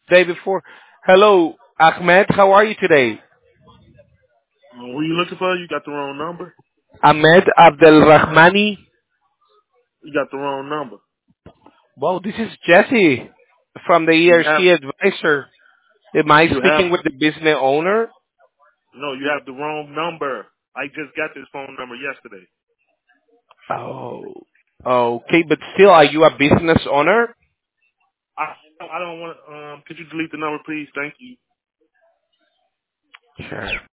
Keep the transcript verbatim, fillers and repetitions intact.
day before. Hello, Ahmed. How are you today? Uh, who you looking for? You got the wrong number. Ahmed Abdelrahmani. You got the wrong number. Well, this is Jesse from the You have E R C Advisor. Am I you have speaking with the business owner? no. You have the wrong number. I just got this phone number yesterday. Oh, okay. But still, are you a business owner? I I don't want. Um, could you delete the number, please? Thank you. Sure.